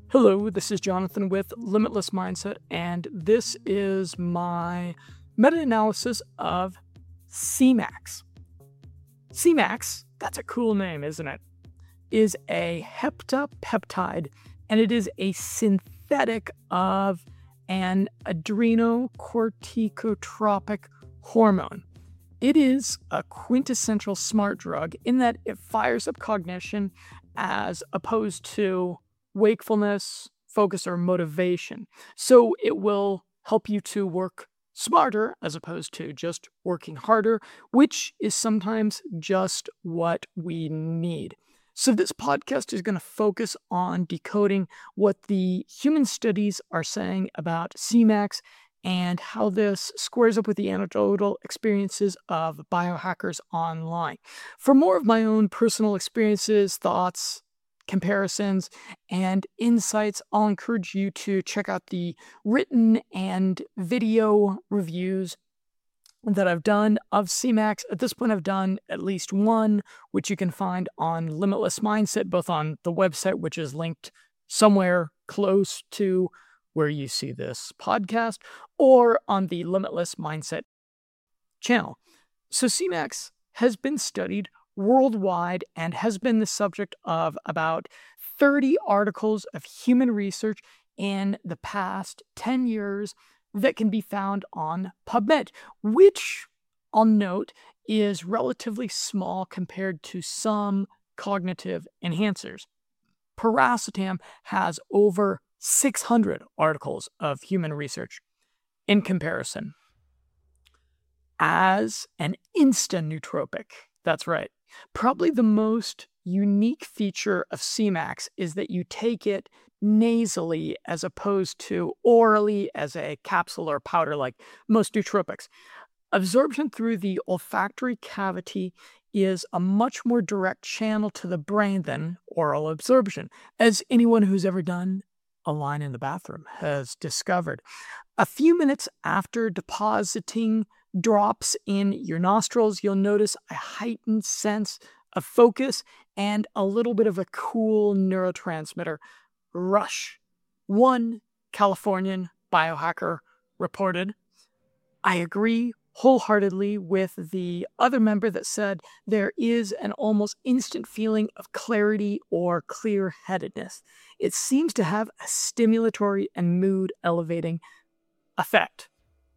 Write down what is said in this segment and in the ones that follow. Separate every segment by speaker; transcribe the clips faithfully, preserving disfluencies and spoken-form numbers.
Speaker 1: Hello, this is Jonathan with Limitless Mindset, and this is my meta-analysis of C MAX. C MAX, that's a cool name, isn't it? Is a heptapeptide, and it is a synthetic of an adrenocorticotropic hormone. It is a quintessential smart drug in that it fires up cognition as opposed to wakefulness, focus, or motivation. So it will help you to work smarter as opposed to just working harder, which is sometimes just what we need. So this podcast is going to focus on decoding what the human studies are saying about C MAX and how this squares up with the anecdotal experiences of biohackers online. For more of my own personal experiences, thoughts, comparisons, and insights, I'll encourage you to check out the written and video reviews that I've done of C MAX. At this point, I've done at least one, which you can find on Limitless Mindset, both on the website, which is linked somewhere close to where you see this podcast, or on the Limitless Mindset channel. So C MAX has been studied worldwide and has been the subject of about thirty articles of human research in the past ten years that can be found on PubMed, which I'll note is relatively small compared to some cognitive enhancers. Piracetam has over six hundred articles of human research in comparison. As an insta-nootropic, that's right. Probably the most unique feature of C MAX is that you take it nasally as opposed to orally as a capsule or powder like most nootropics. Absorption through the olfactory cavity is a much more direct channel to the brain than oral absorption, as anyone who's ever done a line in the bathroom has discovered. A few minutes after depositing drops in your nostrils, you'll notice a heightened sense of focus and a little bit of a cool neurotransmitter rush. One Californian biohacker reported, "I agree wholeheartedly with the other member that said there is an almost instant feeling of clarity or clear-headedness. It seems to have a stimulatory and mood-elevating effect."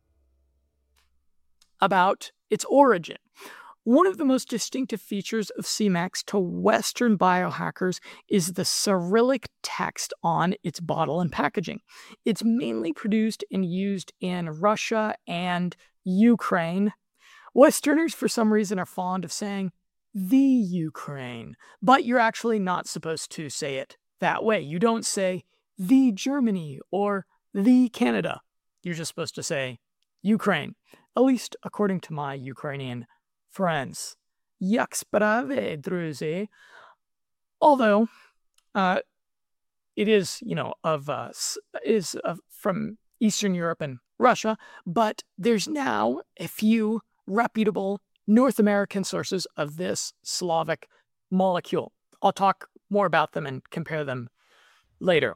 Speaker 1: About its origin. One of the most distinctive features of C MAX to Western biohackers is the Cyrillic text on its bottle and packaging. It's mainly produced and used in Russia and Ukraine. Westerners, for some reason, are fond of saying the Ukraine, but you're actually not supposed to say it that way. You don't say the Germany or the Canada. You're just supposed to say Ukraine, at least according to my Ukrainian friends. Jak sprawy, друзі. Although uh, it is, you know, of uh, is uh, from Eastern Europe and Russia, but there's now a few reputable North American sources of this Slavic molecule. I'll talk more about them and compare them later.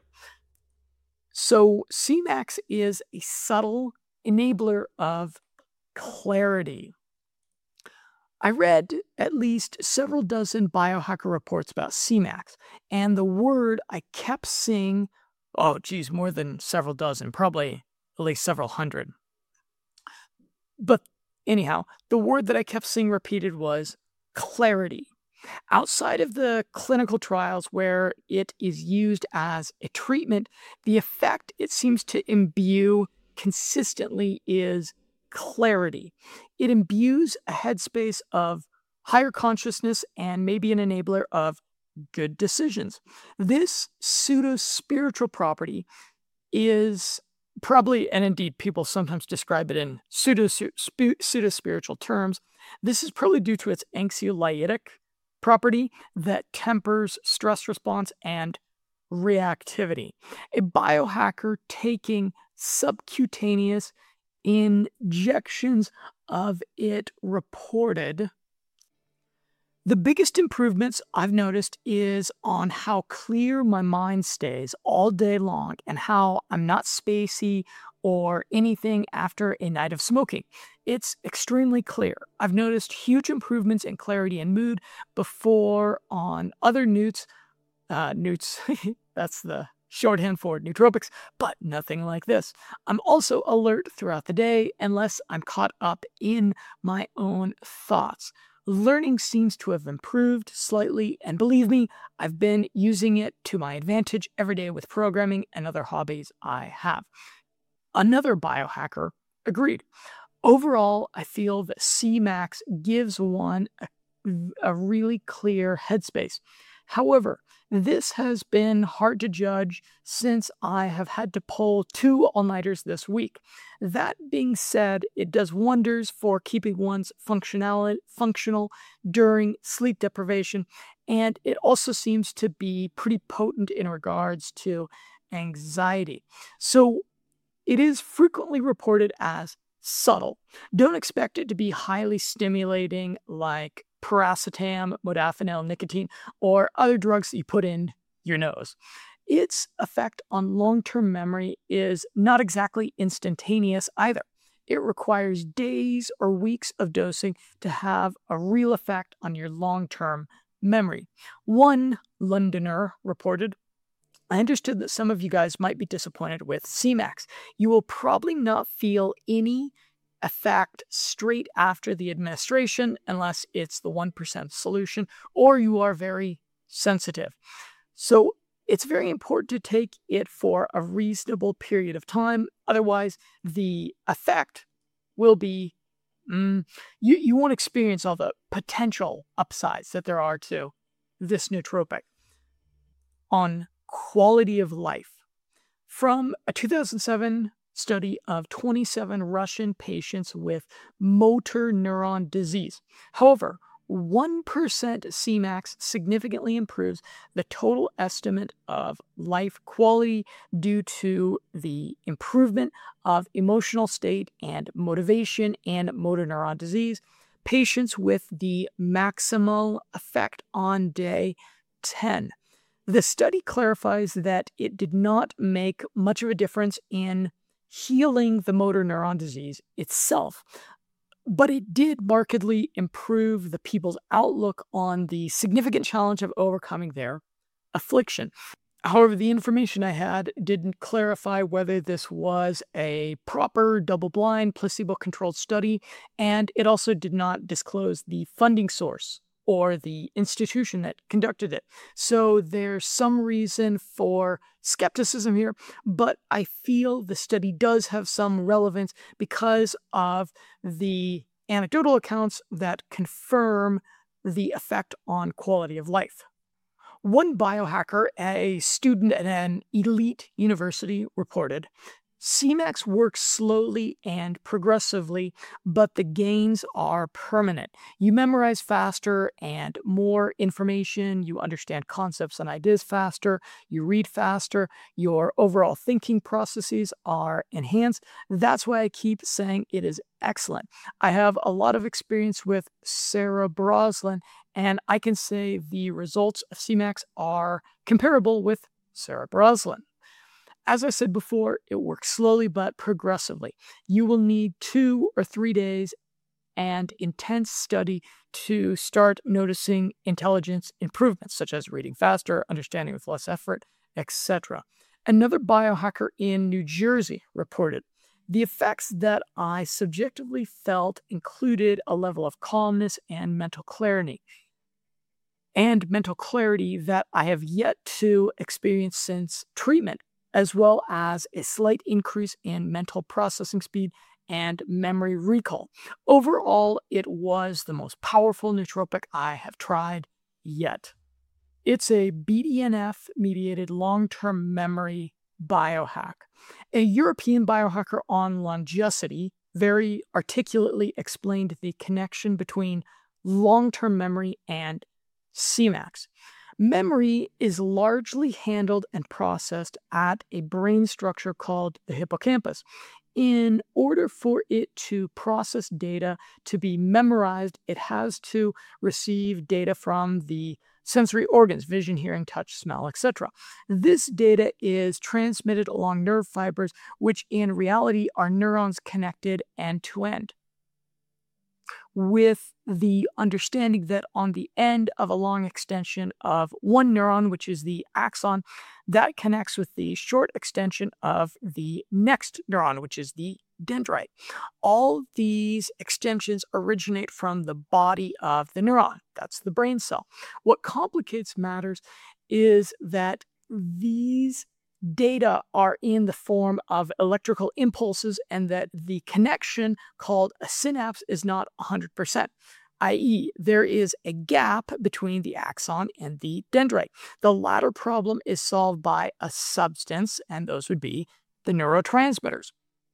Speaker 1: So C MAX is a subtle enabler of clarity. I read at least several dozen biohacker reports about C MAX, and the word I kept seeing, oh geez, more than several dozen, probably at least several hundred. But anyhow, the word that I kept seeing repeated was clarity. Outside of the clinical trials where it is used as a treatment, the effect it seems to imbue consistently is clarity. It imbues a headspace of higher consciousness and maybe an enabler of good decisions. This pseudo-spiritual property is probably, and indeed people sometimes describe it in pseudo-spiritual terms, this is probably due to its anxiolytic property that tempers stress response and reactivity. A biohacker taking subcutaneous injections of it reported The biggest improvements I've noticed is on how clear my mind stays all day long and how I'm not spacey or anything after a night of smoking. It's extremely clear. I've noticed huge improvements in clarity and mood before on other newts. Uh, newts, that's the shorthand for nootropics, but nothing like this. I'm also alert throughout the day unless I'm caught up in my own thoughts. Learning seems to have improved slightly, and believe me, I've been using it to my advantage every day with programming and other hobbies I have. Another biohacker agreed. Overall, I feel that C MAX gives one a, a really clear headspace. However, this has been hard to judge since I have had to pull two all-nighters this week. That being said, it does wonders for keeping one's functional functional during sleep deprivation, and it also seems to be pretty potent in regards to anxiety. So it is frequently reported as subtle. Don't expect it to be highly stimulating like paracetam, modafinil, nicotine, or other drugs that you put in your nose. Its effect on long-term memory is not exactly instantaneous either. It requires days or weeks of dosing to have a real effect on your long-term memory. One Londoner reported, I understood that some of you guys might be disappointed with C MAX. You will probably not feel any effect straight after the administration unless it's the one percent solution or you are very sensitive. So it's very important to take it for a reasonable period of time. Otherwise, the effect will be, mm, you, you won't experience all the potential upsides that there are to this nootropic. On quality of life. From a two thousand seven study of twenty-seven Russian patients with motor neuron disease. However, one percent C MAX significantly improves the total estimate of life quality due to the improvement of emotional state and motivation and motor neuron disease. Patients with the maximal effect on day ten. The study clarifies that it did not make much of a difference in healing the motor neuron disease itself, but it did markedly improve the people's outlook on the significant challenge of overcoming their affliction. However, the information I had didn't clarify whether this was a proper double-blind, placebo-controlled study, and it also did not disclose the funding source or the institution that conducted it. So there's some reason for skepticism here, but I feel the study does have some relevance because of the anecdotal accounts that confirm the effect on quality of life. One biohacker, a student at an elite university, reported, C MAX works slowly and progressively, but the gains are permanent. You memorize faster and more information, you understand concepts and ideas faster, you read faster, your overall thinking processes are enhanced. That's why I keep saying it is excellent. I have a lot of experience with cerebroslin, and I can say the results of C MAX are comparable with cerebroslin. As I said before, it works slowly but progressively. You will need two or three days and intense study to start noticing intelligence improvements, such as reading faster, understanding with less effort, et cetera. Another biohacker in New Jersey reported, the effects that I subjectively felt included a level of calmness and mental clarity, and mental clarity that I have yet to experience since treatment, as well as a slight increase in mental processing speed and memory recall. Overall, it was the most powerful nootropic I have tried yet. It's a B D N F-mediated long-term memory biohack. A European biohacker on Longecity very articulately explained the connection between long-term memory and C MAX. Memory is largely handled and processed at a brain structure called the hippocampus. In order for it to process data to be memorized, it has to receive data from the sensory organs, vision, hearing, touch, smell, et cetera. This data is transmitted along nerve fibers, which in reality are neurons connected end to end, with the understanding that on the end of a long extension of one neuron, which is the axon, that connects with the short extension of the next neuron, which is the dendrite. All these extensions originate from the body of the neuron. That's the brain cell. What complicates matters is that these data are in the form of electrical impulses and that the connection called a synapse is not one hundred percent, that is, there is a gap between the axon and the dendrite. The latter problem is solved by a substance, and those would be the neurotransmitters.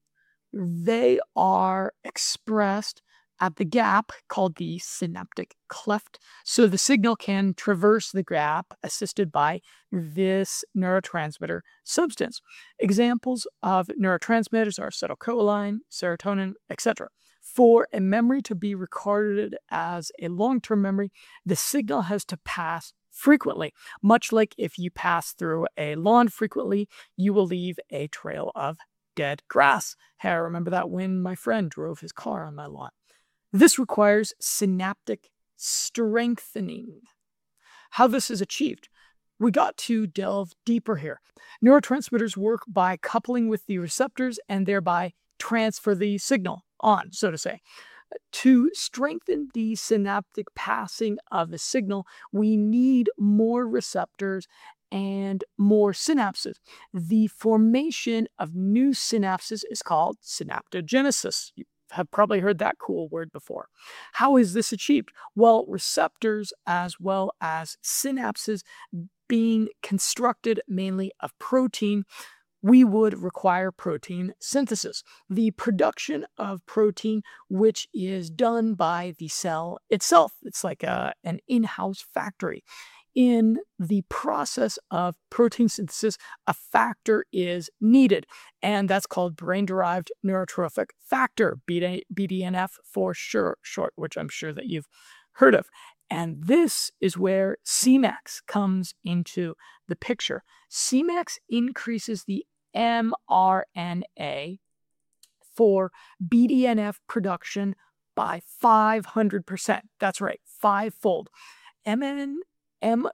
Speaker 1: They are expressed at the gap called the synaptic cleft, so the signal can traverse the gap assisted by this neurotransmitter substance. Examples of neurotransmitters are acetylcholine, serotonin, et cetera. For a memory to be recorded as a long-term memory, the signal has to pass frequently. Much like if you pass through a lawn frequently, you will leave a trail of dead grass. Hey, I remember that when my friend drove his car on my lawn. This requires synaptic strengthening. How this is achieved? We got to delve deeper here. Neurotransmitters work by coupling with the receptors and thereby transfer the signal on, so to say. To strengthen the synaptic passing of the signal, we need more receptors and more synapses. The formation of new synapses is called synaptogenesis. You have probably heard that cool word before. How is this achieved? Well, receptors as well as synapses being constructed mainly of protein, we would require protein synthesis, the production of protein, which is done by the cell itself. It's like a, an in-house factory. In the process of protein synthesis, a factor is needed, and that's called brain-derived neurotrophic factor, B D N F for sure, short, which I'm sure that you've heard of. And this is where C MAX comes into the picture. C MAX increases the mRNA for B D N F production by five hundred percent. That's right, five-fold. M N M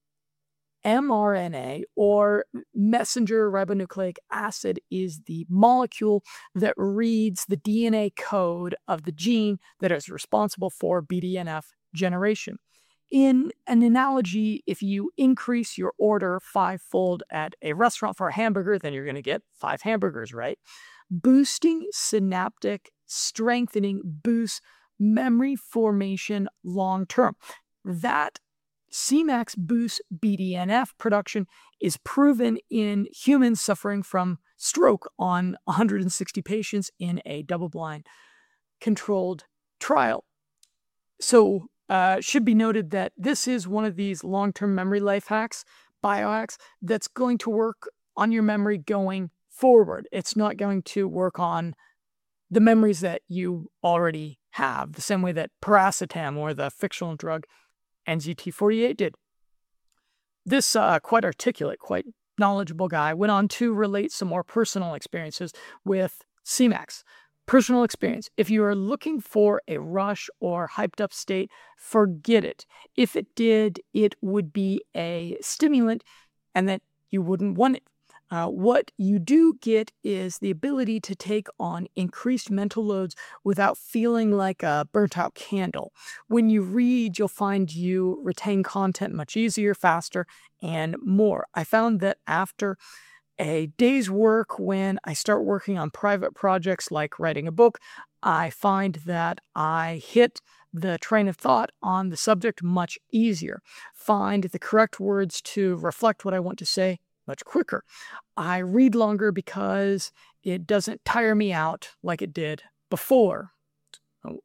Speaker 1: mRNA, or messenger ribonucleic acid, is the molecule that reads the D N A code of the gene that is responsible for B D N F generation. In an analogy, if you increase your order five-fold at a restaurant for a hamburger, then you're going to get five hamburgers, right? Boosting synaptic strengthening boosts memory formation long-term. That C MAX boosts B D N F production is proven in humans suffering from stroke on one hundred sixty patients in a double-blind controlled trial. So, uh, should be noted that this is one of these long-term memory life hacks, biohacks, that's going to work on your memory going forward. It's not going to work on the memories that you already have, the same way that paracetam, or the fictional drug N Z T forty-eight, did. This uh, quite articulate, quite knowledgeable guy went on to relate some more personal experiences with C MAX. Personal experience. If you are looking for a rush or hyped up state, forget it. If it did, it would be a stimulant and that you wouldn't want it. Uh, what you do get is the ability to take on increased mental loads without feeling like a burnt out candle. When you read, you'll find you retain content much easier, faster, and more. I found that after a day's work, when I start working on private projects like writing a book, I find that I hit the train of thought on the subject much easier, find the correct words to reflect what I want to say much quicker. I read longer because it doesn't tire me out like it did before. Oh,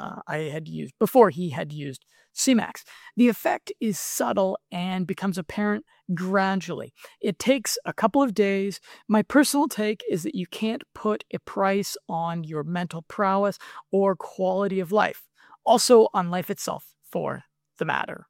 Speaker 1: uh, I had used before he had used C MAX. The effect is subtle and becomes apparent gradually. It takes a couple of days. My personal take is that you can't put a price on your mental prowess or quality of life. Also on life itself, for the matter.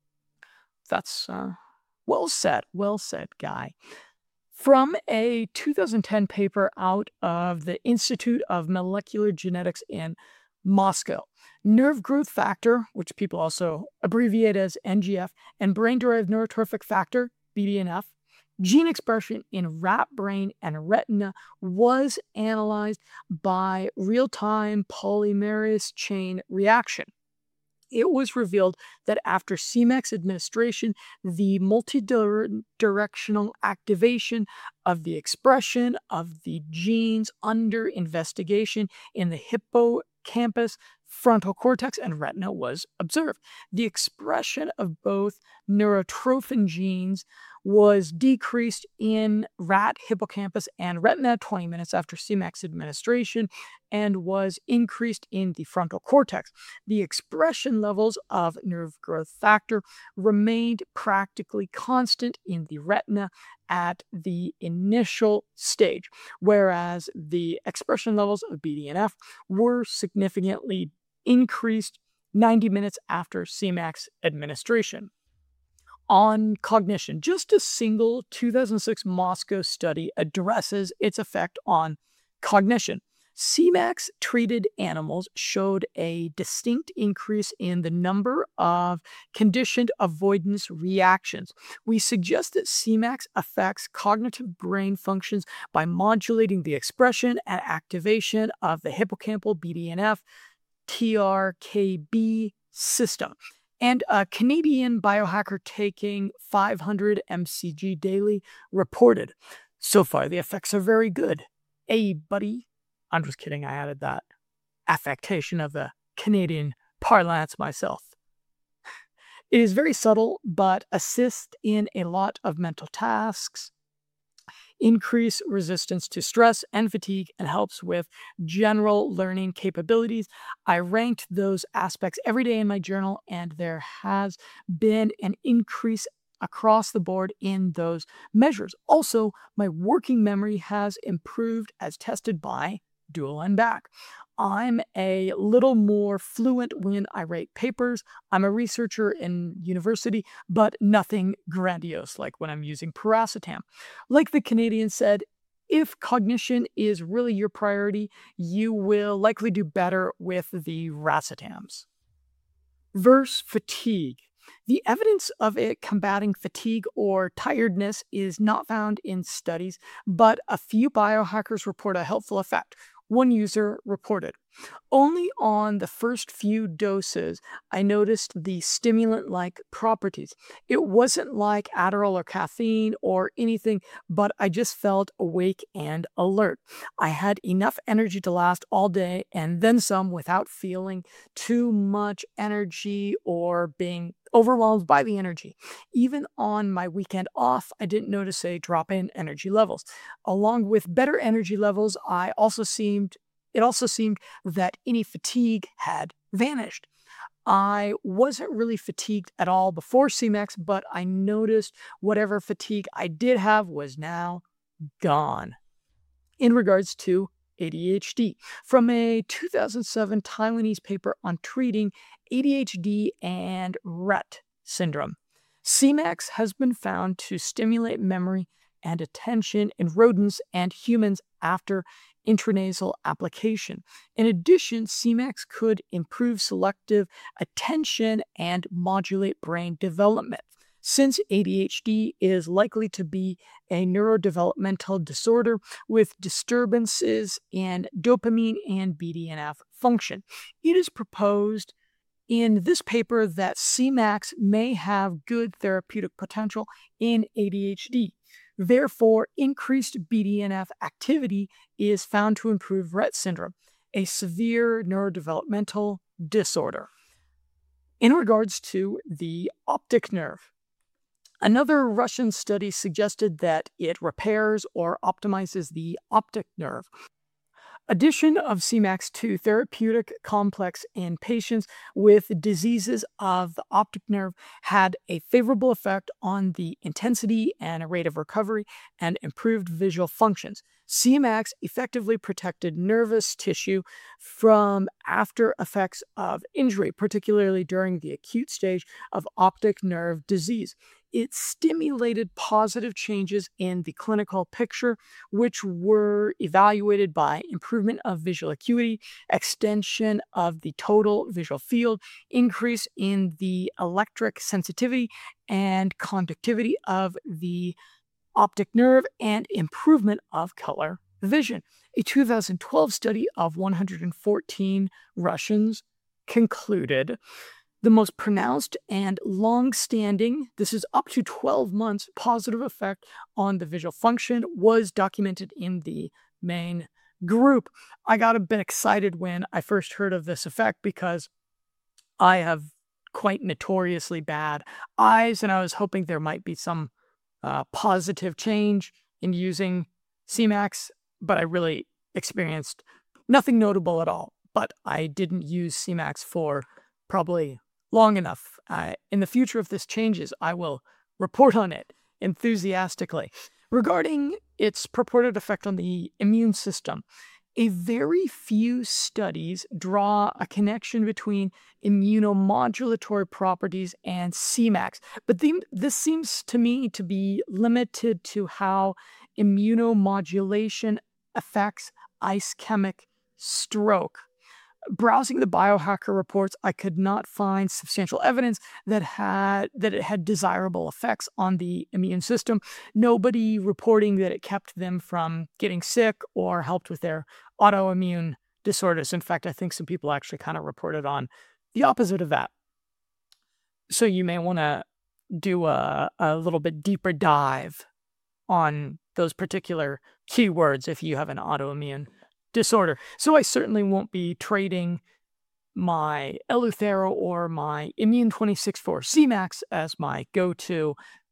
Speaker 1: That's uh, well said. Well said, Guy. From a two thousand ten paper out of the Institute of Molecular Genetics in Moscow, nerve growth factor, which people also abbreviate as N G F, and brain-derived neurotrophic factor, B D N F, gene expression in rat brain and retina was analyzed by real-time polymerase chain reaction. It was revealed that after C MAX administration, the multidirectional activation of the expression of the genes under investigation in the hippocampus, frontal cortex, and retina was observed. The expression of both neurotrophin genes was decreased in rat hippocampus and retina twenty minutes after C MAX administration and was increased in the frontal cortex. The expression levels of nerve growth factor remained practically constant in the retina at the initial stage, whereas the expression levels of B D N F were significantly increased ninety minutes after C MAX administration. On cognition, just a single two thousand six Moscow study addresses its effect on cognition. C MAX treated animals showed a distinct increase in the number of conditioned avoidance reactions. We suggest that C MAX affects cognitive brain functions by modulating the expression and activation of the hippocampal B D N F T R K B system. And a Canadian biohacker taking five hundred M C G daily reported, so far the effects are very good. Hey, buddy. I'm just kidding, I added that affectation of the Canadian parlance myself. It is very subtle, but assists in a lot of mental tasks, increase resistance to stress and fatigue, and helps with general learning capabilities. I ranked those aspects every day in my journal, and there has been an increase across the board in those measures. Also, my working memory has improved as tested by Dual and Back. I'm a little more fluent when I write papers. I'm a researcher in university, but nothing grandiose like when I'm using piracetam. Like the Canadian said, if cognition is really your priority, you will likely do better with the racetams. Verse fatigue. The evidence of it combating fatigue or tiredness is not found in studies, but a few biohackers report a helpful effect. One user reported, only on the first few doses, I noticed the stimulant-like properties. It wasn't like Adderall or caffeine or anything, but I just felt awake and alert. I had enough energy to last all day and then some without feeling too much energy or being overwhelmed by the energy. Even on my weekend off, I didn't notice a drop in energy levels. Along with better energy levels, I also seemed it also seemed that any fatigue had vanished. I wasn't really fatigued at all before C MAX, but I noticed whatever fatigue I did have was now gone. In regards to A D H D, from a two thousand seven Taiwanese paper on treating A D H D and Rett syndrome, C MAX has been found to stimulate memory and attention in rodents and humans after intranasal application. In addition, C MAX could improve selective attention and modulate brain development. Since A D H D is likely to be a neurodevelopmental disorder with disturbances in dopamine and B D N F function, it is proposed in this paper that C MAX may have good therapeutic potential in A D H D. Therefore, increased B D N F activity is found to improve Rett syndrome, a severe neurodevelopmental disorder. In regards to the optic nerve, another Russian study suggested that it repairs or optimizes the optic nerve. Addition of C MAX to therapeutic complex in patients with diseases of the optic nerve had a favorable effect on the intensity and rate of recovery and improved visual functions. C MAX effectively protected nervous tissue from after effects of injury, particularly during the acute stage of optic nerve disease. It stimulated positive changes in the clinical picture, which were evaluated by improvement of visual acuity, extension of the total visual field, increase in the electric sensitivity and conductivity of the optic nerve, and improvement of color vision. A two thousand twelve study of one hundred fourteen Russians concluded the most pronounced and long-standing, this is up to twelve months, positive effect on the visual function was documented in the main group. I got a bit excited when I first heard of this effect because I have quite notoriously bad eyes, and I was hoping there might be some uh, positive change in using C MAX, but I really experienced nothing notable at all. But I didn't use C MAX for probably long enough. Uh, in the future, if this changes, I will report on it enthusiastically. Regarding its purported effect on the immune system, a very few studies draw a connection between immunomodulatory properties and C MAX, but the, this seems to me to be limited to how immunomodulation affects ischemic stroke. Browsing the biohacker reports, I could not find substantial evidence that had that it had desirable effects on the immune system. Nobody reporting that it kept them from getting sick or helped with their autoimmune disorders. In fact, I think some people actually kind of reported on the opposite of that. So you may want to do a, a little bit deeper dive on those particular keywords if you have an autoimmune disorder. So I certainly won't be trading my Eleuthero or my Immune twenty-six for C MAX as my go-to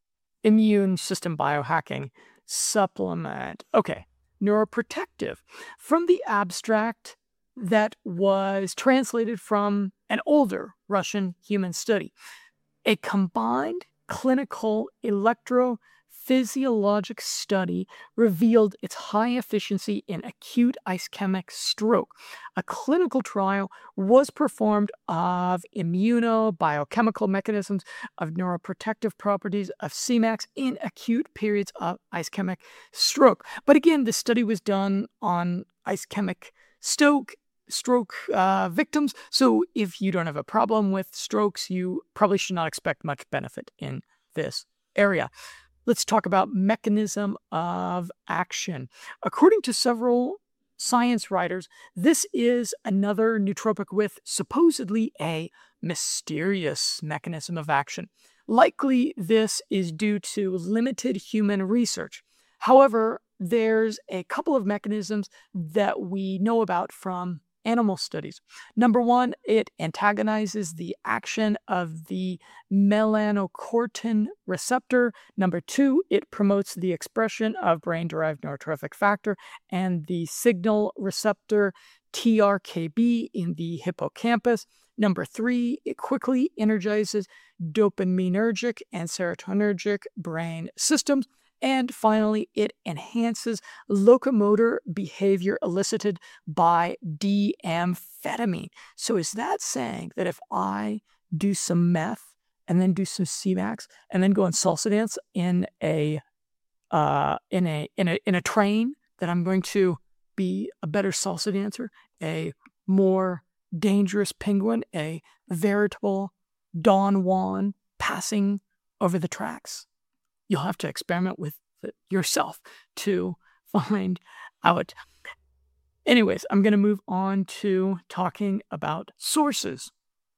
Speaker 1: immune system biohacking supplement. Okay, neuroprotective. From the abstract that was translated from an older Russian human study, a combined clinical electro physiologic study revealed its high efficiency in acute ischemic stroke. A clinical trial was performed of immunobiochemical mechanisms of neuroprotective properties of C MAX in acute periods of ischemic stroke. But again, this study was done on ischemic stroke stroke uh, victims. So if you don't have a problem with strokes, you probably should not expect much benefit in this area. Let's talk about mechanism of action. According to several science writers, this is another nootropic with supposedly a mysterious mechanism of action. Likely, this is due to limited human research. However, there's a couple of mechanisms that we know about from animal studies. Number one, it antagonizes the action of the melanocortin receptor. Number two, it promotes the expression of brain-derived neurotrophic factor and the signal receptor T R K B in the hippocampus. Number three, it quickly energizes dopaminergic and serotonergic brain systems. And finally, it enhances locomotor behavior elicited by D-amphetamine. So is that saying that if I do some meth and then do some C MAX and then go and salsa dance in a uh, in a in a in a train, that I'm going to be a better salsa dancer, a more dangerous penguin, a veritable Don Juan passing over the tracks? You'll have to experiment with it yourself to find out. Anyways, I'm going to move on to talking about sources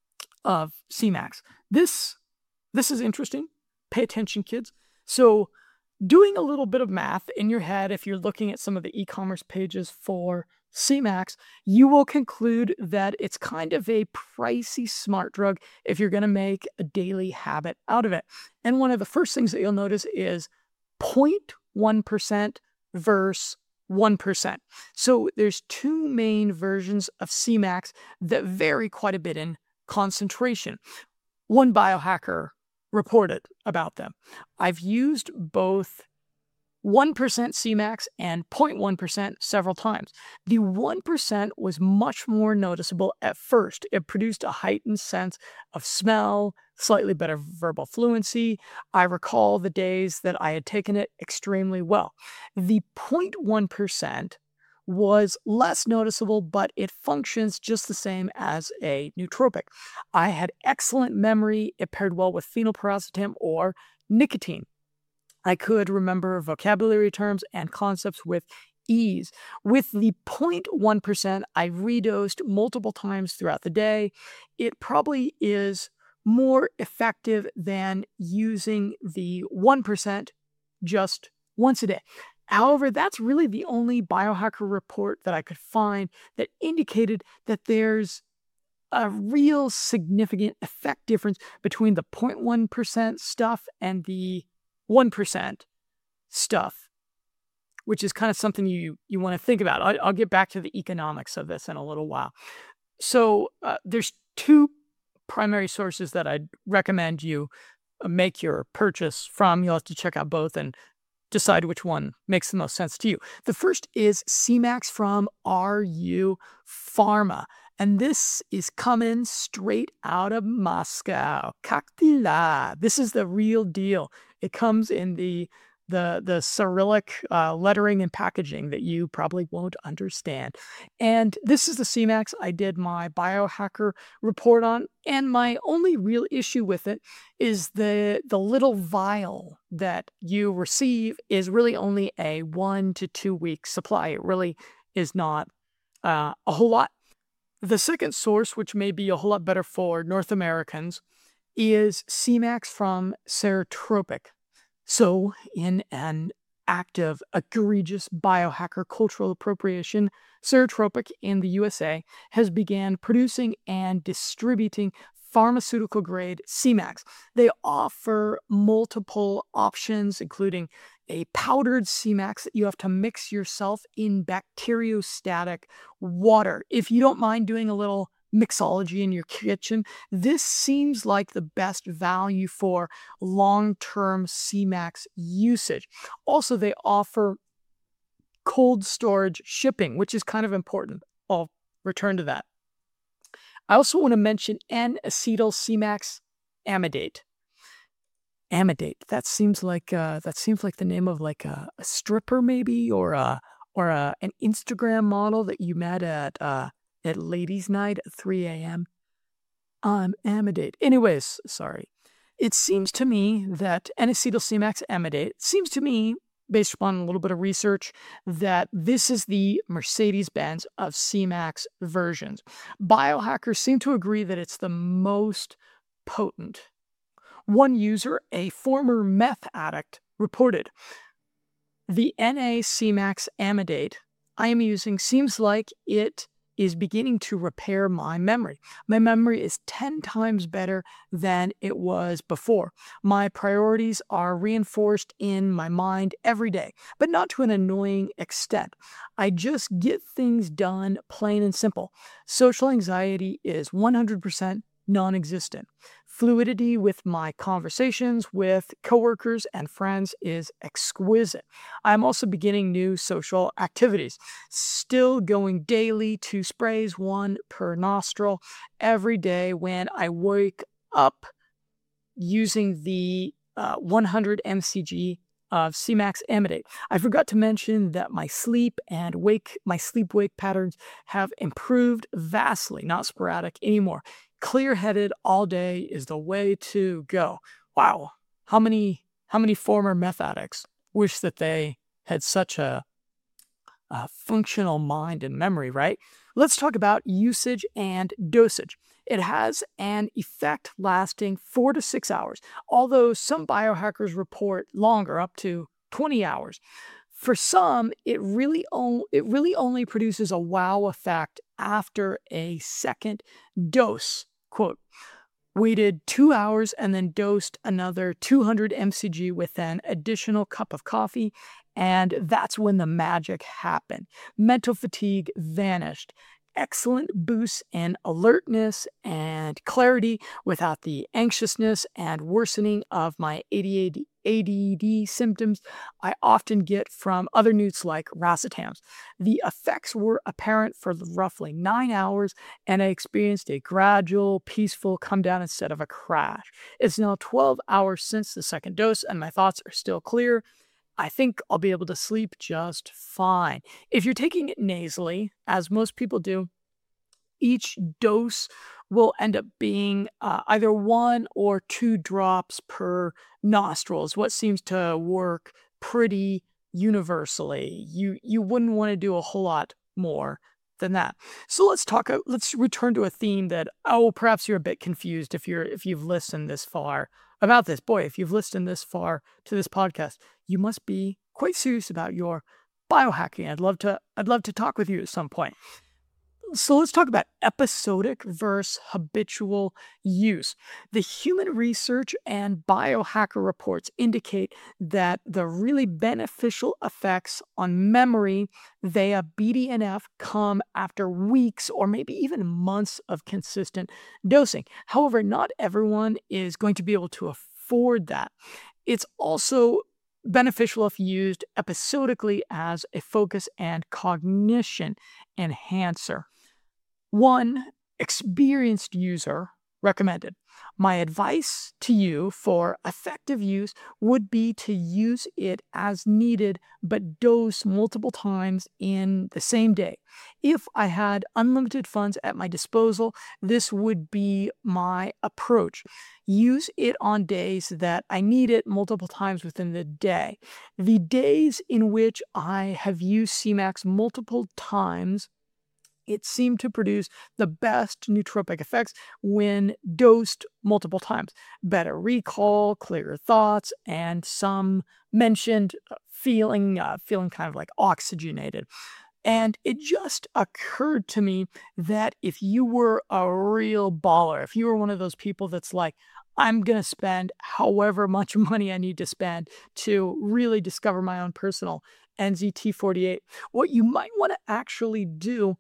Speaker 1: of C MAX. This, this is interesting. Pay attention, kids. So doing a little bit of math in your head, if you're looking at some of the e-commerce pages for C MAX, you will conclude that it's kind of a pricey smart drug if you're going to make a daily habit out of it. And one of the first things that you'll notice is zero point one percent versus one percent. So there's two main versions of C MAX that vary quite a bit in concentration. One biohacker reported about them. I've used both one percent C MAX and zero point one percent several times. The one percent was much more noticeable at first. It produced a heightened sense of smell, slightly better verbal fluency. I recall the days that I had taken it extremely well. The zero point one percent was less noticeable, but it functions just the same as a nootropic. I had excellent memory. It paired well with phenylpiracetam or nicotine. I could remember vocabulary terms and concepts with ease. With the zero point one percent, I redosed multiple times throughout the day. It probably is more effective than using the one percent just once a day. However, that's really the only biohacker report that I could find that indicated that there's a real significant effect difference between the zero point one percent stuff and the one percent stuff, which is kind of something you, you want to think about. I'll, I'll get back to the economics of this in a little while. So uh, there's two primary sources that I'd recommend you make your purchase from. You'll have to check out both and decide which one makes the most sense to you. The first is C MAX from R U Pharma. And this is coming straight out of Moscow. Как дела? This is the real deal. It comes in the the the Cyrillic uh, lettering and packaging that you probably won't understand. And this is the C MAX I did my biohacker report on. And my only real issue with it is the the little vial that you receive is really only a one to two week supply. It really is not uh, a whole lot. The second source, which may be a whole lot better for North Americans, is C MAX from Ceretropic. So, in an act of egregious biohacker cultural appropriation, Ceretropic in the U S A has began producing and distributing pharmaceutical-grade C MAX. They offer multiple options, including a powdered C MAX that you have to mix yourself in bacteriostatic water. If you don't mind doing a little mixology in your kitchen, this seems like the best value for long-term C MAX usage. Also, they offer cold storage shipping, which is kind of important. I'll return to that. I also want to mention N-acetyl C MAX amidate. Amidate. That seems like uh, that seems like the name of like a, a stripper, maybe, or a or a, an Instagram model that you met at uh, at ladies' night at three a.m. I'm amidate. Anyways, sorry. It seems to me that N-acetyl C MAX amidate seems to me, based upon a little bit of research, that this is the Mercedes-Benz of C MAX versions. Biohackers seem to agree that it's the most potent. One user, a former meth addict, reported, the N A C MAX amidate I am using seems like it is beginning to repair my memory. My memory is ten times better than it was before. My priorities are reinforced in my mind every day, but not to an annoying extent. I just get things done, plain and simple. Social anxiety is one hundred percent non-existent. Fluidity with my conversations with coworkers and friends is exquisite. I'm also beginning new social activities. Still going daily, two sprays, one per nostril, every day when I wake up using the uh, one hundred M C G of C MAX amidate. I forgot to mention that my sleep and wake, my sleep-wake patterns have improved vastly, not sporadic anymore. Clear-headed all day is the way to go. Wow. How many how many former meth addicts wish that they had such a, a functional mind and memory, right? Let's talk about usage and dosage. It has an effect lasting four to six hours, although some biohackers report longer, up to twenty hours. For some, it really, on, it really only produces a wow effect after a second dose. Quote, waited two hours, and then dosed another two hundred milligrams with an additional cup of coffee. And that's when the magic happened. Mental fatigue vanished. Excellent boosts in alertness and clarity without the anxiousness and worsening of my A D D symptoms I often get from other newts like racetams. The effects were apparent for roughly nine hours, and I experienced a gradual, peaceful come down instead of a crash. It's now twelve hours since the second dose, and my thoughts are still clear. I think I'll be able to sleep just fine. If you're taking it nasally, as most people do, each dose will end up being uh, either one or two drops per nostril, is what seems to work pretty universally. You you wouldn't want to do a whole lot more than that. So let's talk. Uh, let's return to a theme that oh, perhaps you're a bit confused if you're if you've listened this far about this. Boy, if you've listened this far to this podcast, you must be quite serious about your biohacking. I'd love to. I'd love to talk with you at some point. So let's talk about episodic versus habitual use. The human research and biohacker reports indicate that the really beneficial effects on memory via B D N F come after weeks or maybe even months of consistent dosing. However, not everyone is going to be able to afford that. It's also beneficial if used episodically as a focus and cognition enhancer. One experienced user recommended. My advice to you for effective use would be to use it as needed, but dose multiple times in the same day. If I had unlimited funds at my disposal, this would be my approach. Use it on days that I need it multiple times within the day. The days in which I have used C MAX multiple times, it seemed to produce the best nootropic effects when dosed multiple times. Better recall, clearer thoughts, and some mentioned feeling, uh, feeling kind of like oxygenated. And it just occurred to me that if you were a real baller, if you were one of those people that's like, I'm going to spend however much money I need to spend to really discover my own personal N Z T forty-eight, what you might want to actually do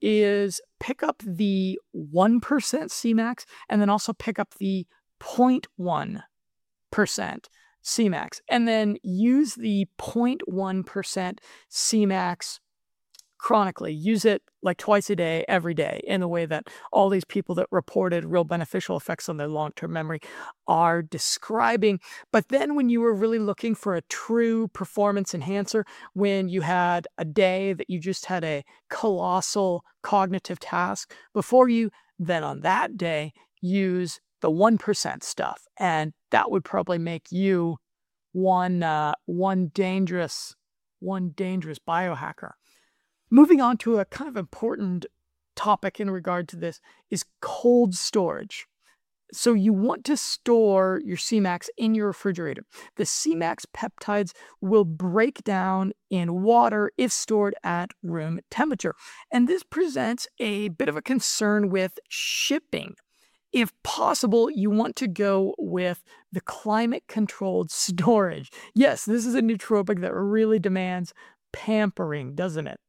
Speaker 1: is pick up the one percent C MAX and then also pick up the zero point one percent C MAX and then use the zero point one percent C MAX chronically. Use it like twice a day, every day, in the way that all these people that reported real beneficial effects on their long-term memory are describing. But then when you were really looking for a true performance enhancer, when you had a day that you just had a colossal cognitive task before you, then on that day, use the one percent stuff. And that would probably make you one, uh, one dangerous, one dangerous biohacker. Moving on to a kind of important topic in regard to this is cold storage. So you want to store your C MAX in your refrigerator. The C MAX peptides will break down in water if stored at room temperature. And this presents a bit of a concern with shipping. If possible, you want to go with the climate-controlled storage. Yes, this is a nootropic that really demands pampering, doesn't it?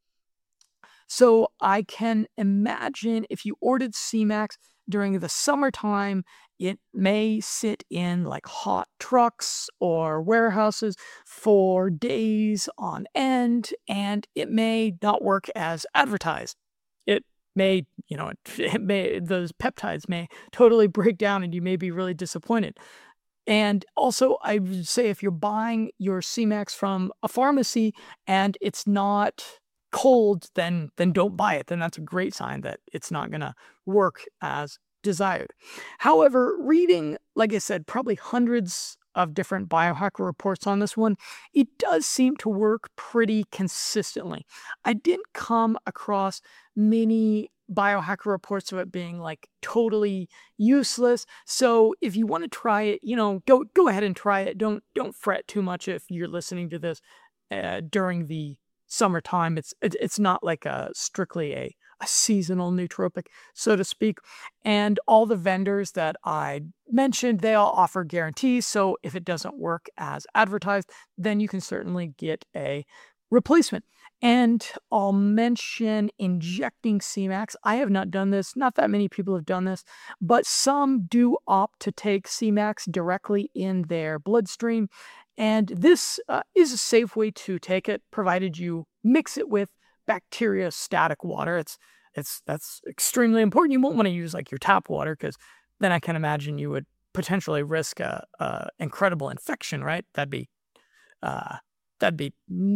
Speaker 1: So I can imagine if you ordered C MAX during the summertime, it may sit in like hot trucks or warehouses for days on end, and it may not work as advertised. It may, you know, it may, those peptides may totally break down and you may be really disappointed. And also, I would say if you're buying your C MAX from a pharmacy and it's not cold, then then don't buy it. Then that's a great sign that it's not going to work as desired. However, reading, like I said, probably hundreds of different biohacker reports on this one, it does seem to work pretty consistently. I didn't come across many biohacker reports of it being like totally useless. So if you want to try it, you know, go go ahead and try it. Don't don't fret too much if you're listening to this uh, during the summertime. It's it, it's not like a strictly a a seasonal nootropic, so to speak. And all the vendors that I mentioned, they all offer guarantees. So if it doesn't work as advertised, then you can certainly get a replacement. And I'll mention injecting C MAX. I have not done this. Not that many people have done this, but some do opt to take C MAX directly in their bloodstream. And this uh, is a safe way to take it, provided you mix it with bacteriostatic water. It's it's that's extremely important. You won't want to use like your tap water, because then I can imagine you would potentially risk a, a incredible infection, right? That'd be uh, that'd be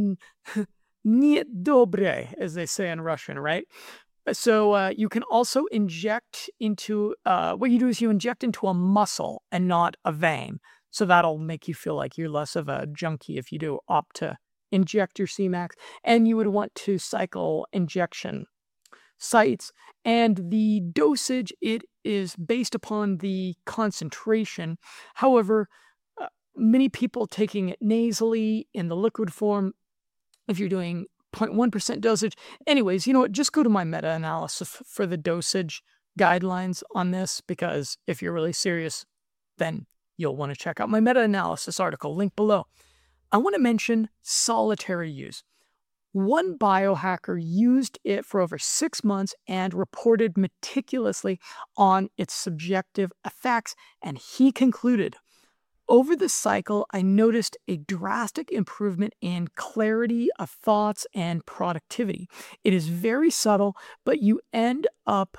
Speaker 1: niet dobre, as they say in Russian, right? So uh, you can also inject into, uh, what you do is you inject into a muscle and not a vein. So that'll make you feel like you're less of a junkie if you do opt to inject your C MAX. And you would want to cycle injection sites. And the dosage, it is based upon the concentration. However, uh, many people taking it nasally in the liquid form, if you're doing zero point one percent dosage. Anyways, you know what? Just go to my meta-analysis for the dosage guidelines on this, because if you're really serious, then you'll want to check out my meta-analysis article, link below. I want to mention solitary use. One biohacker used it for over six months and reported meticulously on its subjective effects, and he concluded, over the cycle, I noticed a drastic improvement in clarity of thoughts and productivity. It is very subtle, but you end up,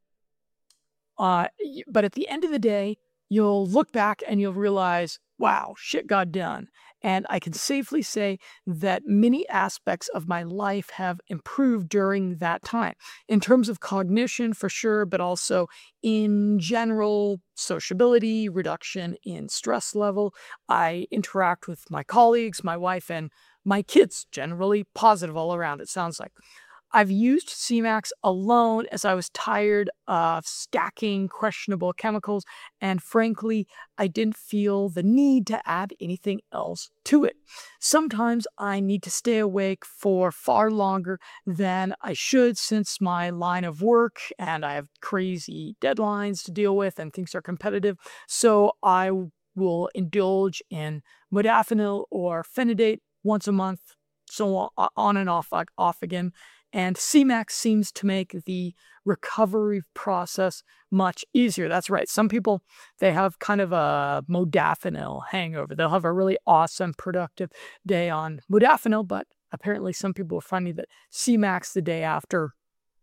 Speaker 1: uh, but at the end of the day, you'll look back and you'll realize, wow, shit got done. And I can safely say that many aspects of my life have improved during that time, in terms of cognition for sure, but also in general sociability, reduction in stress level. I interact with my colleagues, my wife, and my kids, generally positive all around, it sounds like. I've used C MAX alone as I was tired of stacking questionable chemicals, and frankly, I didn't feel the need to add anything else to it. Sometimes I need to stay awake for far longer than I should, since my line of work and I have crazy deadlines to deal with and things are competitive, so I will indulge in modafinil or phenidate once a month, so on and off, like off again. And C MAX seems to make the recovery process much easier. That's right. Some people, they have kind of a modafinil hangover. They'll have a really awesome, productive day on modafinil, but apparently some people are finding that C MAX the day after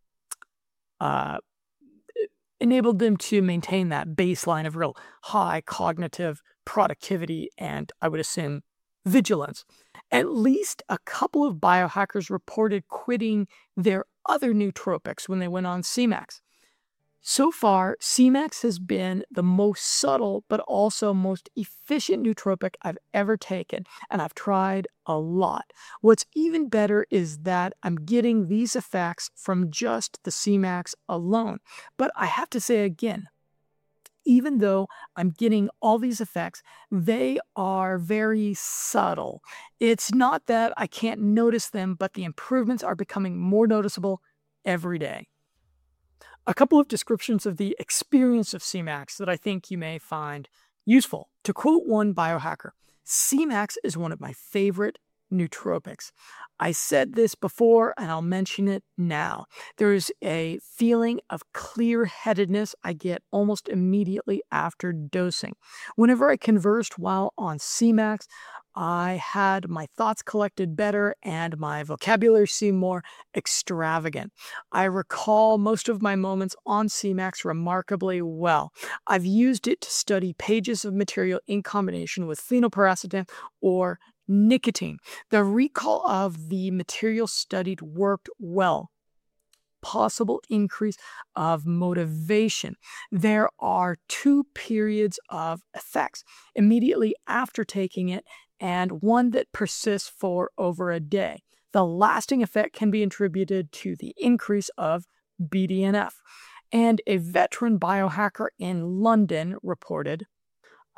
Speaker 1: uh, enabled them to maintain that baseline of real high cognitive productivity and, I would assume, vigilance. At least a couple of biohackers reported quitting their other nootropics when they went on C MAX. So far, C MAX has been the most subtle but also most efficient nootropic I've ever taken, and I've tried a lot. What's even better is that I'm getting these effects from just the C MAX alone. But I have to say again, even though I'm getting all these effects, they are very subtle. It's not that I can't notice them, but the improvements are becoming more noticeable every day. A couple of descriptions of the experience of C MAX that I think you may find useful. To quote one biohacker, C MAX is one of my favorite nootropics. I said this before and I'll mention it now. There is a feeling of clear-headedness I get almost immediately after dosing. Whenever I conversed while on C MAX, I had my thoughts collected better and my vocabulary seemed more extravagant. I recall most of my moments on C MAX remarkably well. I've used it to study pages of material in combination with phenylpiracetam or nicotine. The recall of the material studied worked well. Possible increase of motivation. There are two periods of effects immediately after taking it and one that persists for over a day. The lasting effect can be attributed to the increase of B D N F. And a veteran biohacker in London reported,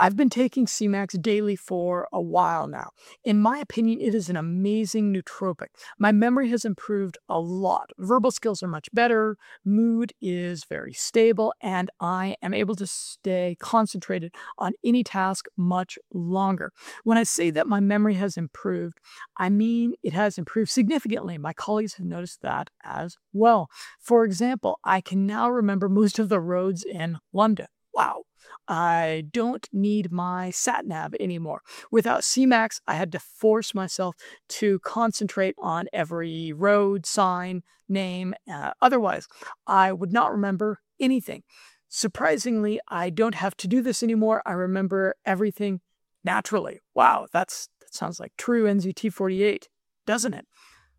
Speaker 1: I've been taking C MAX daily for a while now. In my opinion, it is an amazing nootropic. My memory has improved a lot. Verbal skills are much better, mood is very stable, and I am able to stay concentrated on any task much longer. When I say that my memory has improved, I mean it has improved significantly. My colleagues have noticed that as well. For example, I can now remember most of the roads in London. Wow. I don't need my sat nav anymore. Without C MAX, I had to force myself to concentrate on every road, sign, name. Uh, otherwise, I would not remember anything. Surprisingly, I don't have to do this anymore. I remember everything naturally. Wow, that's that sounds like true N Z T forty-eight, doesn't it?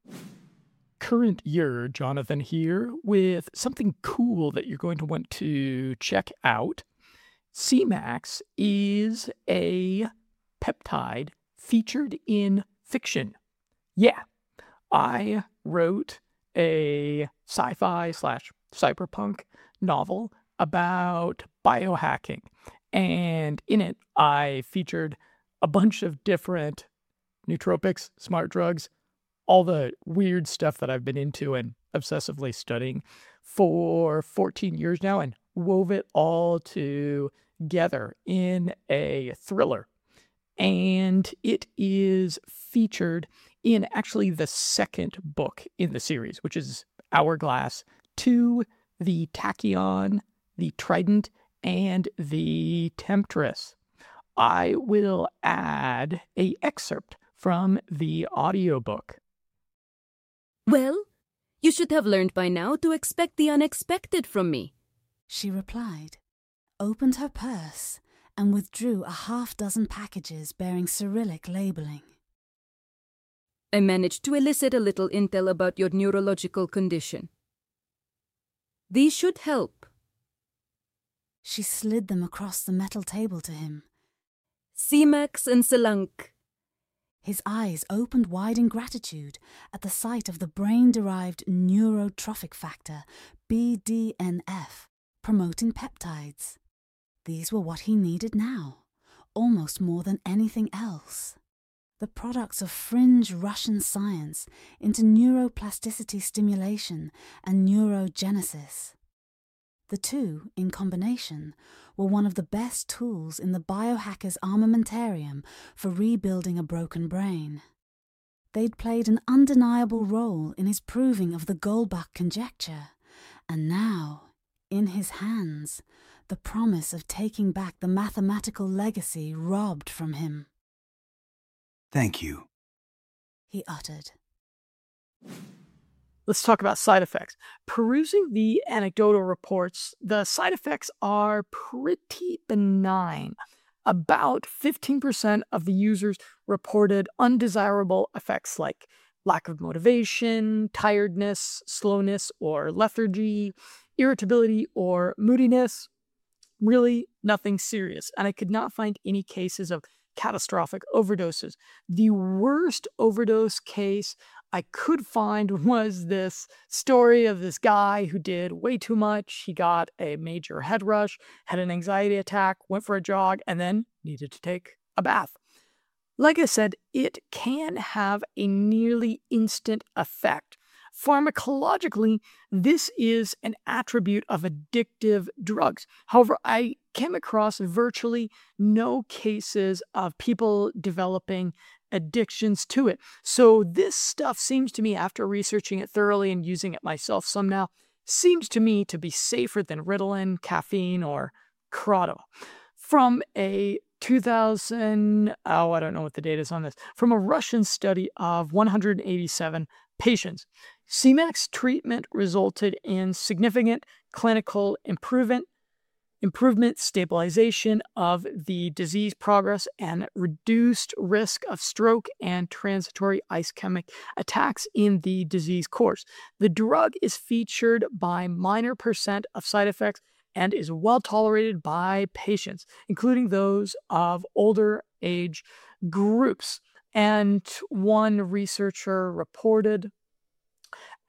Speaker 1: Current year, Jonathan here, with something cool that you're going to want to check out. C MAX is a peptide featured in fiction. Yeah, I wrote a sci-fi slash cyberpunk novel about biohacking. And in it, I featured a bunch of different nootropics, smart drugs, all the weird stuff that I've been into and obsessively studying for fourteen years now, and wove it all together in a thriller. And it is featured in actually the second book in the series, which is Hourglass two, the Tachyon, the Trident, and the Temptress. I will add a excerpt from the audiobook.
Speaker 2: Well, you should have learned by now to expect the unexpected from me,
Speaker 3: she replied, opened her purse, and withdrew a half dozen packages bearing Cyrillic labeling.
Speaker 2: I managed to elicit a little intel about your neurological condition. These should help.
Speaker 3: She slid them across the metal table to him.
Speaker 2: C MAX and Selank.
Speaker 3: His eyes opened wide in gratitude at the sight of the brain-derived neurotrophic factor, B D N F, promoting peptides. These were what he needed now, almost more than anything else. The products of fringe Russian science into neuroplasticity stimulation and neurogenesis. The two, in combination, were one of the best tools in the biohacker's armamentarium for rebuilding a broken brain. They'd played an undeniable role in his proving of the Goldbach conjecture, and now, in his hands, the promise of taking back the mathematical legacy robbed from him.
Speaker 4: Thank you,
Speaker 3: he uttered.
Speaker 1: Let's talk about side effects. Perusing the anecdotal reports, the side effects are pretty benign. About fifteen percent of the users reported undesirable effects like lack of motivation, tiredness, slowness or lethargy, irritability or moodiness. Really nothing serious. And I could not find any cases of catastrophic overdoses. The worst overdose case I could find was this story of this guy who did way too much. He got a major head rush, had an anxiety attack, went for a jog, and then needed to take a bath. Like I said, it can have a nearly instant effect. Pharmacologically, this is an attribute of addictive drugs. However, I came across virtually no cases of people developing addictions to it. So this stuff seems to me, after researching it thoroughly and using it myself some now, seems to me to be safer than Ritalin, caffeine, or Corrado. From a two thousand, oh, I don't know what the date is on this, from a Russian study of one hundred eighty-seven patients, C MAX treatment resulted in significant clinical improvement, improvement, stabilization of the disease progress, and reduced risk of stroke and transitory ischemic attacks in the disease course. The drug is featured by minor percent of side effects and is well tolerated by patients, including those of older age groups. And one researcher reported,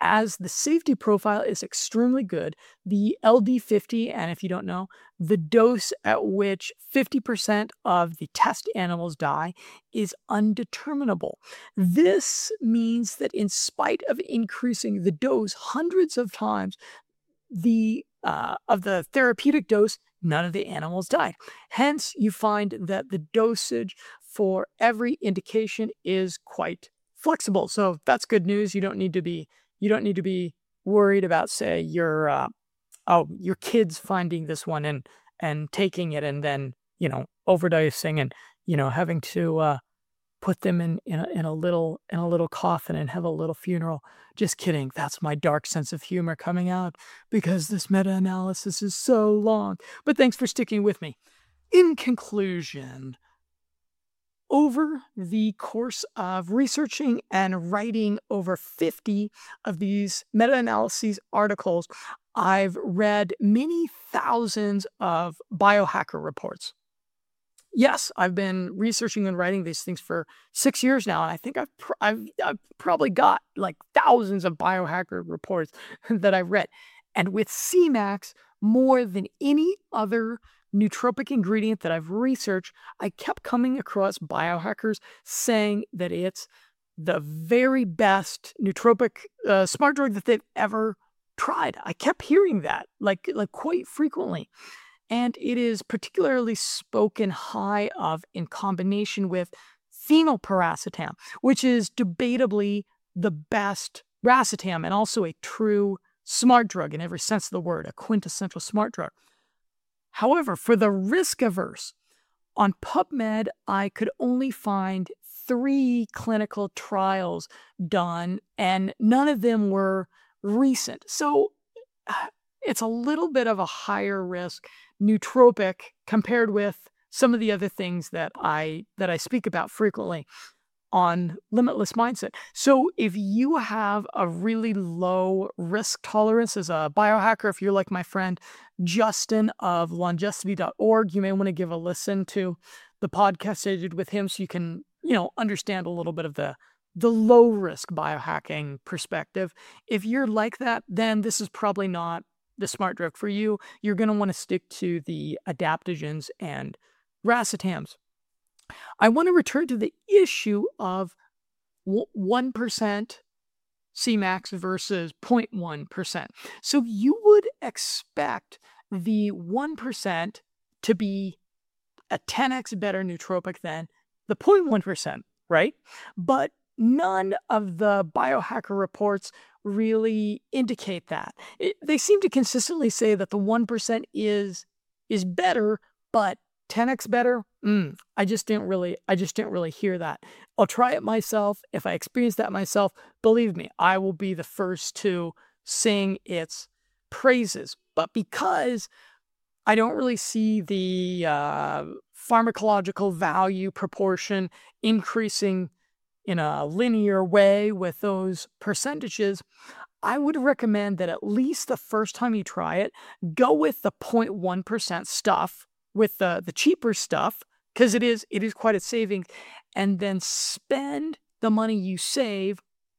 Speaker 1: as the safety profile is extremely good, the L D fifty, and if you don't know, the dose at which fifty percent of the test animals die, is undeterminable. This means that in spite of increasing the dose hundreds of times, the uh, of the therapeutic dose, none of the animals died. Hence, you find that the dosage for every indication is quite flexible. So that's good news. You don't need to be you don't need to be worried about, say, your uh, oh your kids finding this one and and taking it and then you know overdosing and you know having to uh, put them in in a, in a little in a little coffin and have a little funeral. Just kidding. That's my dark sense of humor coming out because this meta-analysis is so long. But thanks for sticking with me. In conclusion, over the course of researching and writing over fifty of these meta-analyses articles, I've read many thousands of biohacker reports. Yes, I've been researching and writing these things for six years now, and I think I've pr- I've, I've probably got like thousands of biohacker reports that I've read. And with C MAX, more than any other nootropic ingredient that I've researched, I kept coming across biohackers saying that it's the very best nootropic uh, smart drug that they've ever tried. I kept hearing that like like quite frequently. And it is particularly spoken high of in combination with phenylpiracetam, which is debatably the best racetam and also a true smart drug in every sense of the word, a quintessential smart drug. However, for the risk-averse, on PubMed, I could only find three clinical trials done, and none of them were recent. So it's a little bit of a higher risk nootropic compared with some of the other things that I that I speak about frequently on Limitless Mindset. So if you have a really low risk tolerance as a biohacker, if you're like my friend Justin of longevity dot org, you may want to give a listen to the podcast I did with him so you can, you know, understand a little bit of the the low risk biohacking perspective. If you're like that, then this is probably not the smart drug for you. You're going to want to stick to the adaptogens and racetams. I want to return to the issue of one percent C MAX versus zero point one percent. So you would expect the one percent to be a ten x better nootropic than the zero point one percent, right? But none of the biohacker reports really indicate that. It, they seem to consistently say that the one percent is is better, but ten x better? Mm, I just didn't really I just didn't really hear that. I'll try it myself. If I experience that myself, believe me, I will be the first to sing its praises. But because I don't really see the uh, pharmacological value proportion increasing in a linear way with those percentages, I would recommend that at least the first time you try it, go with the zero point one percent stuff, with the, the cheaper stuff, because it is it is quite a saving, and then spend the money you save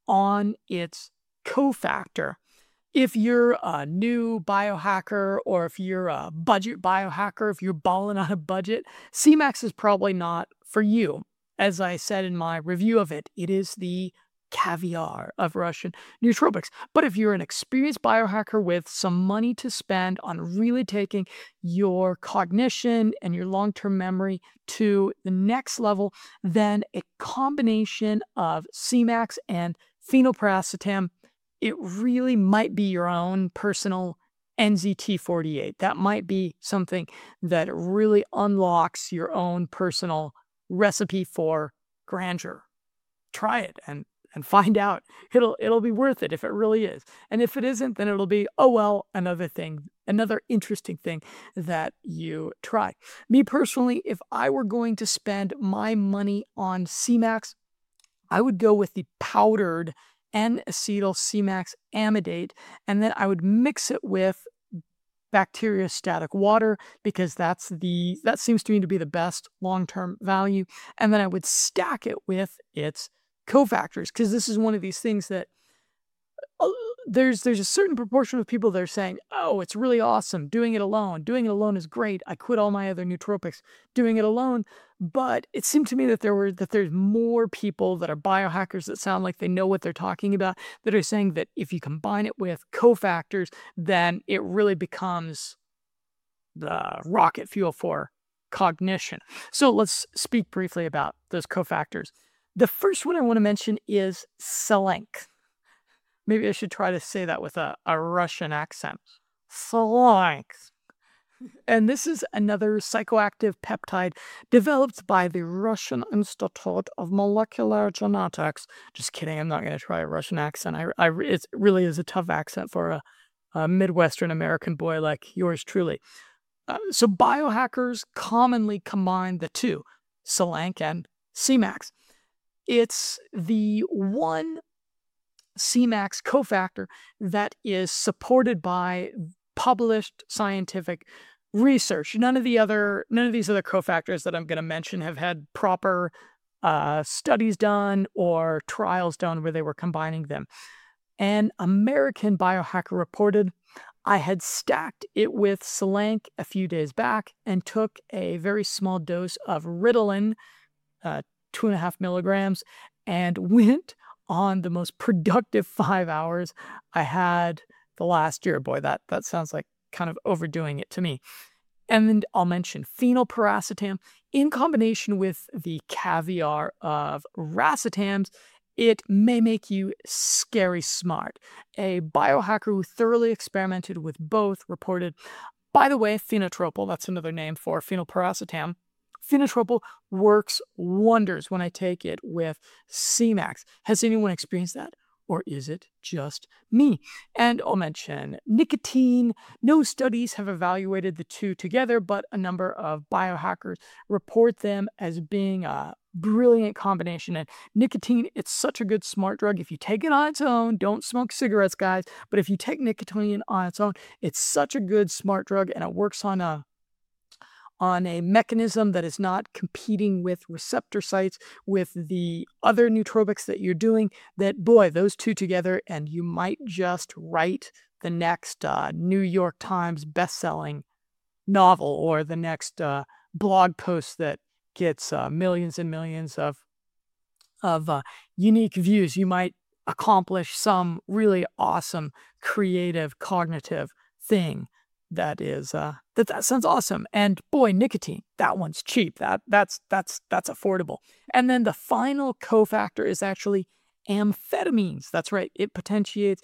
Speaker 1: on its cofactor. If you're a new biohacker or if you're a budget biohacker, if you're balling on a budget, C MAX is probably not for you. As I said in my review of it, it is the caviar of Russian nootropics. But if you're an experienced biohacker with some money to spend on really taking your cognition and your long-term memory to the next level, then a combination of C MAX and phenylpiracetam, it really might be your own personal N Z T forty-eight. That might be something that really unlocks your own personal recipe for grandeur. Try it and and find out. It'll it'll be worth it if it really is. And if it isn't, then it'll be, oh well, another thing, another interesting thing that you try. Me personally, if I were going to spend my money on C MAX, I would go with the powdered N-acetyl C MAX amidate, and then I would mix it with bacteriostatic water, because that's the that seems to me to be the best long-term value. And then I would stack it with its cofactors, because this is one of these things that uh, there's there's a certain proportion of people that are saying, oh, it's really awesome doing it alone. Doing it alone is great. I quit all my other nootropics doing it alone. But it seemed to me that there were that there's more people that are biohackers that sound like they know what they're talking about, that are saying that if you combine it with cofactors, then it really becomes the rocket fuel for cognition. So let's speak briefly about those cofactors. The first one I want to mention is Selenk. Maybe I should try to say that with a, a Russian accent. Selenk. And this is another psychoactive peptide developed by the Russian Institute of Molecular Genetics. Just kidding, I'm not going to try a Russian accent. I, I, it really is a tough accent for a, a Midwestern American boy like yours truly. Uh, so biohackers commonly combine the two, Selenk and C MAX. It's the one C MAX cofactor that is supported by published scientific research. None of the other, none of these other cofactors that I'm going to mention have had proper uh, studies done or trials done where they were combining them. An American biohacker reported, I had stacked it with Selenk a few days back and took a very small dose of Ritalin, uh, two and a half milligrams, and went on the most productive five hours I had the last year. Boy, that, that sounds like kind of overdoing it to me. And then I'll mention phenylpiracetam in combination with the caviar of racetams. It may make you scary smart. A biohacker who thoroughly experimented with both reported, by the way, phenotropal, that's another name for phenylpiracetam. Phenotropal works wonders when I take it with C MAX. Has anyone experienced that? Or is it just me? And I'll mention nicotine. No studies have evaluated the two together, but a number of biohackers report them as being a brilliant combination. And nicotine, it's such a good smart drug. If you take it on its own, don't smoke cigarettes, guys. But if you take nicotine on its own, it's such a good smart drug, and it works on a on a mechanism that is not competing with receptor sites with the other nootropics that you're doing, that, boy, those two together, and you might just write the next uh, New York Times best-selling novel or the next uh, blog post that gets uh, millions and millions of, of uh, unique views. You might accomplish some really awesome, creative, cognitive thing. That is, uh, that, that sounds awesome. And boy, nicotine, that one's cheap. That, that's, that's, that's affordable. And then the final cofactor is actually amphetamines. That's right. It potentiates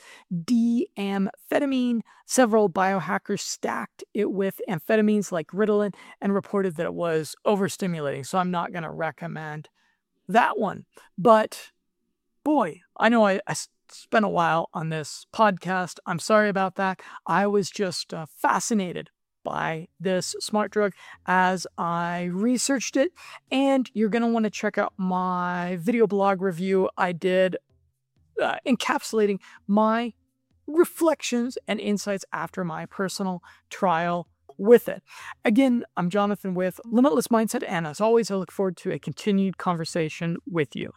Speaker 1: D-amphetamine. Several biohackers stacked it with amphetamines like Ritalin and reported that it was overstimulating. So I'm not going to recommend that one. But boy, I know I, I spent a while on this podcast. I'm sorry about that. I was just uh, fascinated by this smart drug as I researched it. And you're going to want to check out my video blog review I did uh, encapsulating my reflections and insights after my personal trial with it. Again, I'm Jonathan with Limitless Mindset, and as always, I look forward to a continued conversation with you.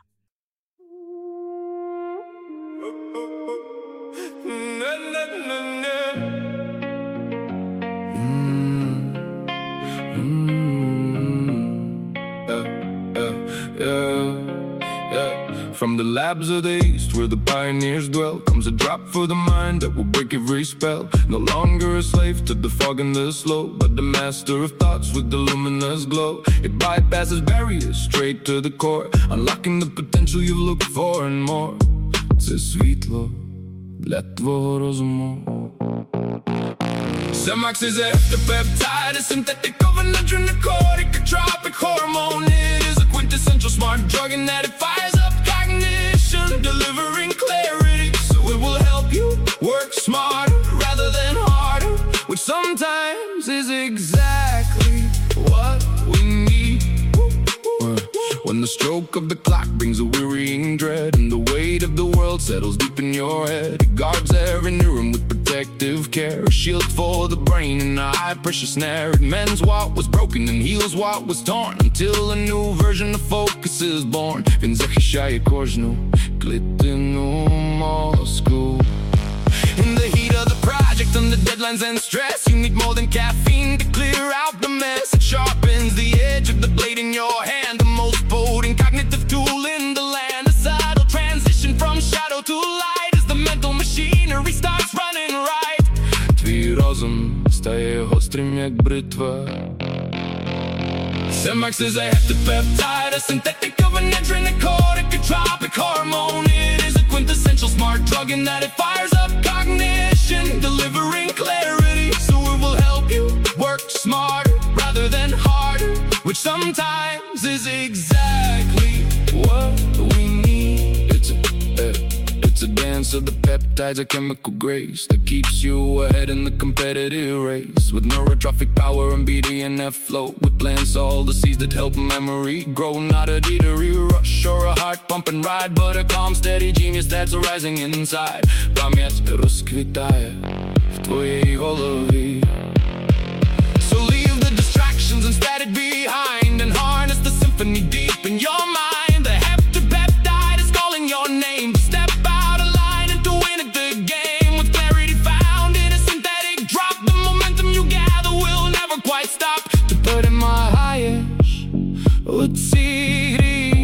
Speaker 5: From the labs of the east where the pioneers dwell comes a drop for the mind that will break every spell. No longer a slave to the fog and the slow, but the master of thoughts with the luminous glow. It bypasses barriers straight to the core, unlocking the potential you look for and more. Це світло для твого розуму. C MAX is a peptide, a synthetic of an adrenochronic, a tropic hormone. It is a quintessential smart drug in that it fires up cognition, delivering clarity, so it will help you work smarter rather than harder, which sometimes is exactly what we need. When the stroke of the clock brings a wearying dread and the weight of the world settles deep in your head, it guards every neuron with protective care, a shield for the brain in a high-pressure snare. It mends what was broken and heals what was torn until a new version of focus is born. Він захищає кожну клітину мозку. deadlines and stress. You need more than caffeine to clear out the mess. It sharpens the edge of the blade in your hand, the most potent cognitive tool in the land. A subtle transition from shadow to light as the mental machinery starts running right. Твій розум стає гострим, як бритва. Semax is a heptapeptide, a synthetic of an adrenocortic, a tropic hormone. It is a quintessential smart drug in that it fires up cognition, delivering clarity. So it will help you work smarter rather than harder, which sometimes is exactly what we need. It's a, uh, it's a dance of the peptides, a chemical grace that keeps you ahead in the competitive race. With neurotrophic power and B D N F flow, with plants all the seeds that help memory grow. Not a dietery rush or a heart pumping ride, but a calm, steady genius that's rising inside. Пам'ять розквітає в твоїй голові. So leave the distractions and static behind, and harness the symphony deep in your mind. The heptapeptide is calling your name. Step out of line and to win at the game. With clarity found in a synthetic drop, the momentum you gather will never quite stop. To put in my highest, let's see.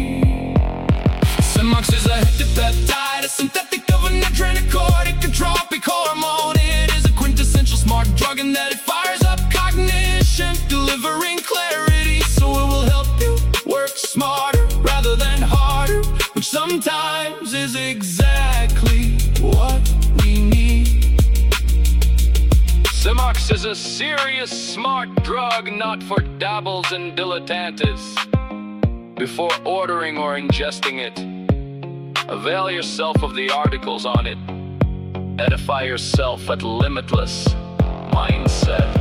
Speaker 5: Semax is a heptapeptide, a synthetic of an adrenocortic, a tropic hormone. It is a quintessential smart drug in that it fires up cognition, delivering clarity. So it will help you work smarter rather than harder, which sometimes is exactly what we need. Semax is a serious smart drug, not for dabbles and dilettantes. Before ordering or ingesting it, avail yourself of the articles on it. Edify yourself at Limitless Mindset.